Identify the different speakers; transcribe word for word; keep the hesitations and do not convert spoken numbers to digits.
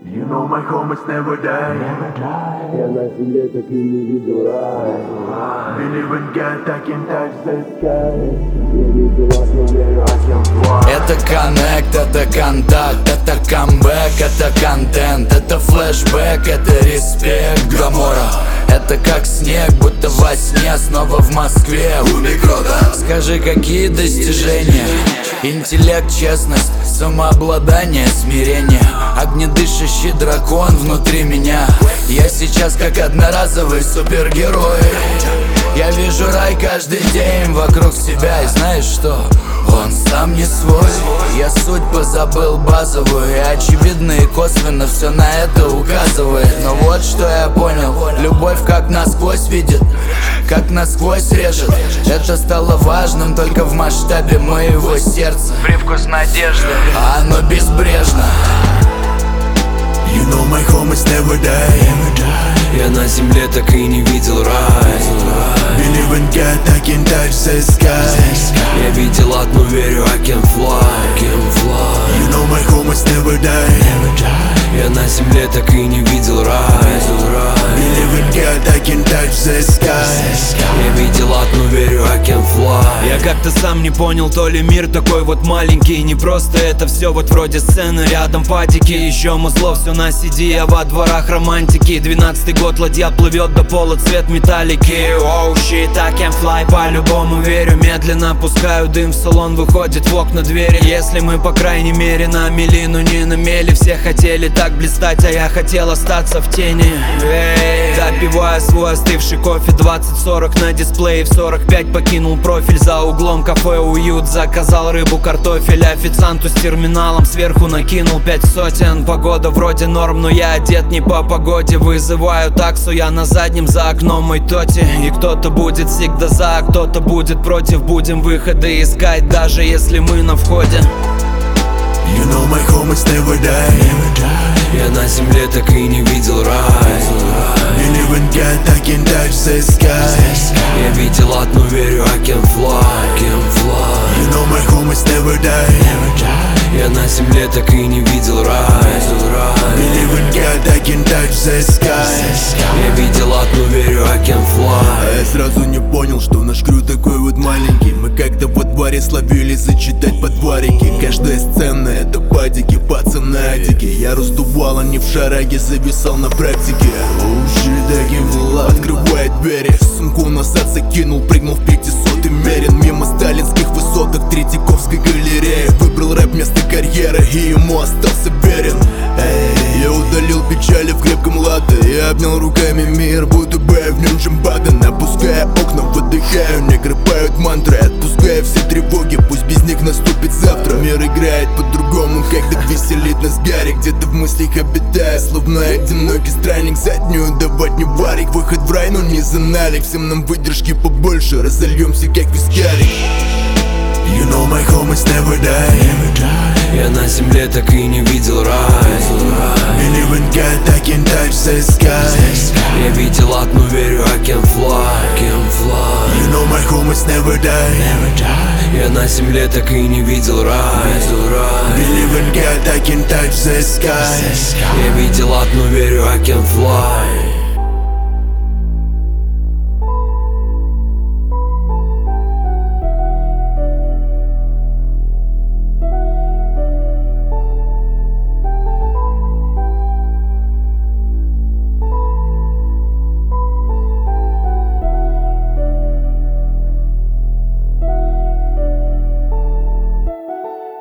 Speaker 1: You know my home is never die.
Speaker 2: Я на земле так и не видел рай.
Speaker 1: Believe in God, I can touch the sky.
Speaker 2: Я видел окно, верю, I can fly.
Speaker 3: Это коннект, это контакт, это камбэк, это контент, это флешбэк, это респект, Гамора. Это как снег, будто во сне, снова в Москве. Скажи, какие достижения? Интеллект, честность, самообладание, смирение. Огнедышащий дракон внутри меня. Я сейчас как одноразовый супергерой. Я вижу рай каждый день вокруг себя. И знаешь что? Он сам не свой. Я суть позабыл базовую. И очевидно и косвенно все на это указывает. Но вот что я понял: любовь как насквозь видит, как насквозь режет. Это стало важным только в масштабе моего сердца.
Speaker 4: Привкус надежды,
Speaker 3: а оно безбрежно.
Speaker 1: You know my home is never die.
Speaker 2: Я на земле так и не видел рай.
Speaker 1: Believe in God, I can touch the sky.
Speaker 2: Я видел одну, верю, I can fly, can fly.
Speaker 1: You know my home is never die.
Speaker 2: Я на земле так и не видел рай.
Speaker 1: Believe in God, I can touch the sky.
Speaker 2: Я видел одну, верю, I can fly.
Speaker 5: Я как-то сам не понял, то ли мир такой вот маленький. Не просто это все вот вроде сцены, рядом падики. Еще музло, все на си ди, а во дворах романтики. Двенадцатый год, ладья плывет до пола, цвет металлики. Оу, oh, shit, I can fly, по-любому верю. Медленно пускаю дым в салон, выходит в окна двери. Если мы, по крайней мере, на мели, но не на мели. Все хотели так блистать, а я хотел остаться в тени. Эй, допивая свой остывший кофе, двадцать сорок на дисплее. В сорок пять покинул профиль, за углом кафе уют. Заказал рыбу, картофель, официанту с терминалом сверху накинул пять сотен. Погода вроде норм, но я одет не по погоде. Вызываю таксу, я на заднем, за окном мой тоти. И кто-то будет всегда за, а кто-то будет против. Будем выходы искать, даже если мы на входе.
Speaker 1: You know my home is never die.
Speaker 2: Я на земле так и не видел рай.
Speaker 1: Believe in God, I can touch the sky.
Speaker 2: Я видел одну, верю, I can fly, can fly.
Speaker 1: You know my home is never die.
Speaker 2: Я на земле так и не видел рай.
Speaker 1: Believe in God, I can touch the sky.
Speaker 2: Я видел одну, верю, I can fly.
Speaker 1: А я сразу не понял, что наш крю такой вот маленький. Мы как-то во дворе словили зачитать подварики. Каждая сцена это падики, пацанатики. Я раздувал, а не в шараге, зависал на практике. Оу, shit, I can fly. Открывает двери, сумку назад закинул, прыгнул в пятисотый мерен. Мимо сталинских высоток Третьяковской галереи. Выбрал рэп вместо карьеры и ему остался верен. Эй, я удалил печали в крепком латте. Я обнял руками мир, будто бы в нем Джамбадан. Опуская окна, выдыхаю, не грыбают мантры. Отпуская все тревоги, пусть без них наступит завтра. Мир играет по-другому, когда веселит нас Гарри. Где-то в мыслях обитая, словно одинокий странник. Заднюю давать не варик, выход в рай, но не за налик. Всем нам выдержки побольше, разольемся как вискарик. You know my home is never die.
Speaker 2: Я на земле так и не видел рай.
Speaker 1: Believe in God, I can touch the sky.
Speaker 2: Я видел одну, верю, I can fly, can fly.
Speaker 1: You know my home is never die.
Speaker 2: Я на земле так и не видел рай.
Speaker 1: Believe in God, I can touch the sky.
Speaker 2: Я видел одну, верю, I can fly.